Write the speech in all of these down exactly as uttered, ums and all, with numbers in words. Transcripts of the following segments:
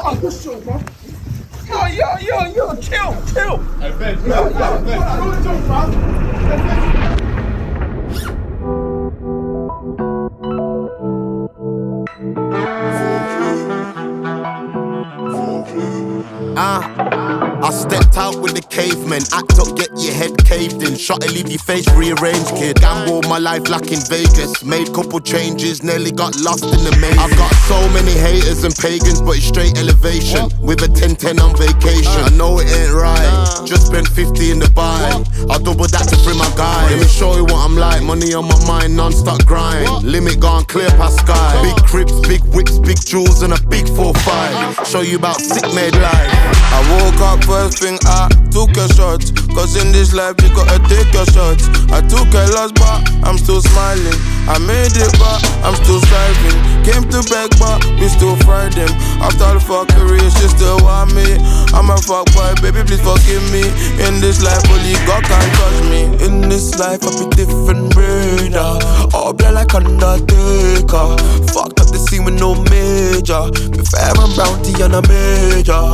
on, good show, bro. Yo, yo, yo, yo, chill, chill. Hey, Ben, Yo, yo, Ben, Ben. I don't jump, man. Ah, I stepped out with the cavemen. Act up, get your head caved in. Shot to leave your face rearranged, kid. Gamble my life like in Vegas. Made couple changes, nearly got lost in the maze. I've got so many haters and pagans, but it's straight elevation. With a ten ten on vacation. I know it ain't right. Just spent fifty in the buy. I'll double that to free my guy. Let me show you what I'm like. Money on my mind, non-stop grind. Limit gone clear past sky. Big crips, big whips, big jewels, and a big four five. Show you about sick made life. I woke up first thing, I took a shot. Cause in this life you gotta take your shots. I took a loss but I'm still smiling. I made it but I'm still striving. Came to beg but we still fried them. After all the fuckery she still want me. I'm a fuck boy, baby please forgive me. In this life only God can touch me. In this life I be different brother. All blood like Undertaker. Fucked up the scene with no major. Be fair and bounty on a major.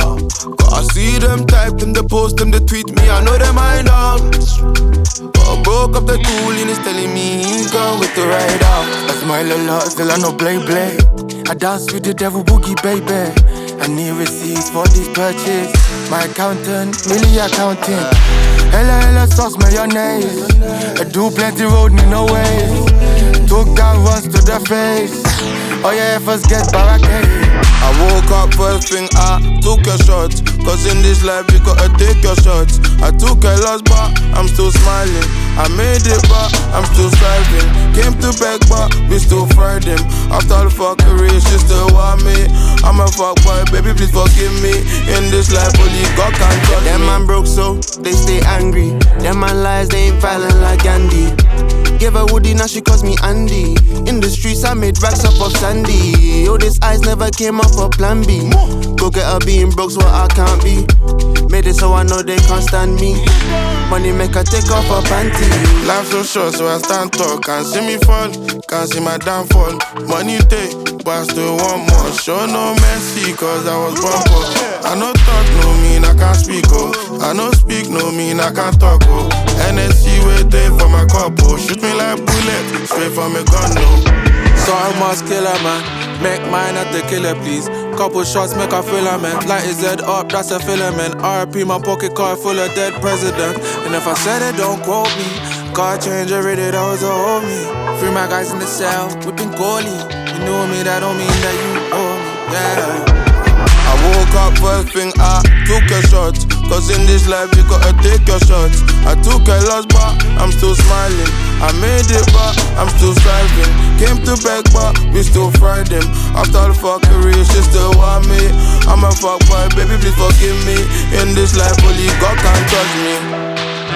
I see them type them, they post them, they tweet me, I know them mind arms. But I broke up the tool and it's telling me he gone with the ride out. I smile a lot, still I no blay blay. I dance with the devil boogie baby. I need receipts for this purchase. My accountant, really accounting. Hella hella sauce mayonnaise. I do plenty road, me no ways. Took that runs to the face. Oh yeah, first get barricade. I woke up first thing, I took a shot. Cause in this life you gotta take your shots. I took a loss but I'm still smiling. I made it but I'm still striving. Came to beg but we still fried them. After all the fuckery she still want me. I'm a fuck boy, baby please forgive me. In this life only God can touch me. Them man broke so they stay angry. Them man lies, they ain't violent like Gandhi. Gave her Woody, now she calls me Andy. In the streets I made racks up of Sandy. Oh, this eyes never came up for plan B. Go get her being broke's what I can't be. Made it so I know they can't stand me. Money make her take off her panty. Life so short so I stand tall. Can't see me fall, can't see my downfall. Money take, but I still want more. Show no mercy cause I was born for. I no talk no mean I can't speak oh. I no speak no mean I can't talk oh. N S C waiting for my couple. Shoot me like bullet, straight from a gun no. So I must kill a man. Make mine at the killer please. Couple shots make a filament. Light his head up, that's a filament. R I P my pocket card full of dead president. And if I said it, don't quote me. God change already, that was a hold me. Free my guys in the cell, whipping goalie. You know me, that don't mean that you owe me, yeah. I woke up first thing, I took a shot. Cause in this life you gotta take your shots. I took a loss but I'm still smiling. I made it but I'm still striving. Came to beg but we still fried them. After all the fuckery she still want me. I'm a fuck boy, baby please forgive me. In this life only God can touch me.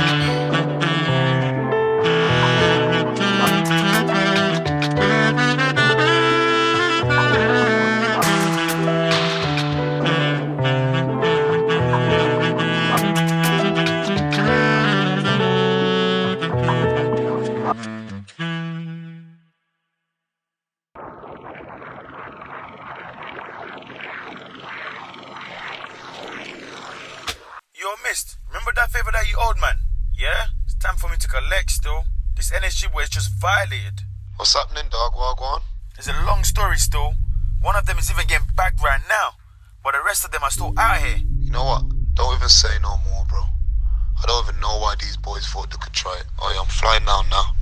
Yo, missed. Remember that favor that you owed, man? Yeah? It's time for me to collect still. This N S G boy is just violated. What's happening, dog? What, go on? There's a long story still. One of them is even getting bagged right now. But the rest of them are still out here. You know what? Don't even say no more, bro. I don't even know why these boys thought they could try it. Oh yeah, I'm flying now now.